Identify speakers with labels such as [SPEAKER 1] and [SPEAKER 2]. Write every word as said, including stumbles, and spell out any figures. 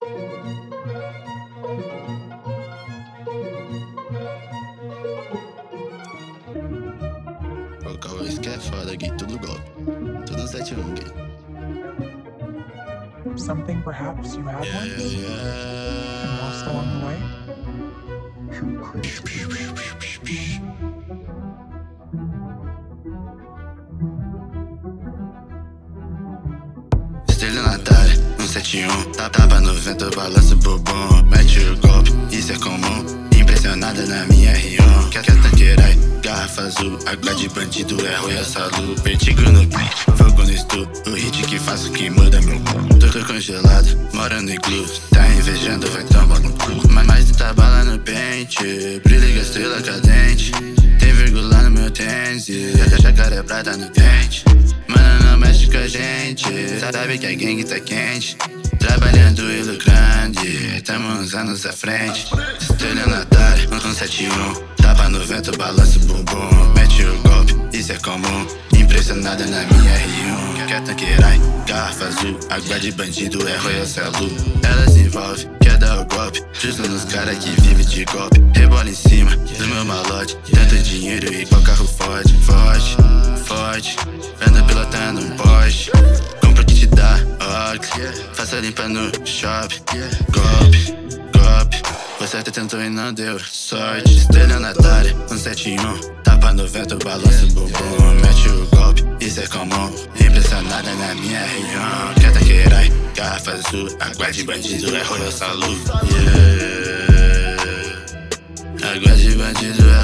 [SPEAKER 1] O Cauê, isso que é foda aqui, tudo golpe. Tudo sete um aqui.
[SPEAKER 2] Something perhaps you had
[SPEAKER 1] Yeah,
[SPEAKER 2] once
[SPEAKER 1] yeah,
[SPEAKER 2] and
[SPEAKER 1] yeah.
[SPEAKER 2] lost along the way?
[SPEAKER 1] Estrela na área, um sete um. Tapa no vento, balança o bobão. Mete o golpe, isso é comum. Impressionada na minha R um. Quer tanqueirai, garrafa azul. Água de bandido é Royal Salu. Vertigo no beat, fogo no estudo. O hit que faço que muda meu mundo. Tô congelado, mora no iglu. Tá invejando, vai tomar no cu. Mas mais tenta bala no pente. Brilha a estrela cadente. Tem vírgula no meu tênis. Jacaré prata no dente. Mano, não mexe com a gente. Sabe que a gangue tá quente. Trabalhando e lucrando, tamo uns anos à frente. Estrela na área, um sete um. Tapa no vento, balança o bumbum. Mete o golpe, isso é comum. Impressionada na minha R um. Quer tanqueirai, garrafa azul. Água de bandido é Royal Salu. Ela se envolve, quer dar o golpe. Justo nos cara que vive de golpe. Rebola em cima do meu malote. Tanto dinheiro igual carro forte. Forte, forte. Anda pilotando um Porsche. Compra o que te dá, Ox. Faça limpa no shopping. Golpe, golpe. Você até tentou e não deu sorte. Estrela na área, um sete um. Tapa no vento, balança o bumbum. Mete o golpe, isso é comum. Impressionada na minha R um. Quer tanqueirai, garrafa azul. Água de bandido é Royal Salu. Yeah. Água de bandido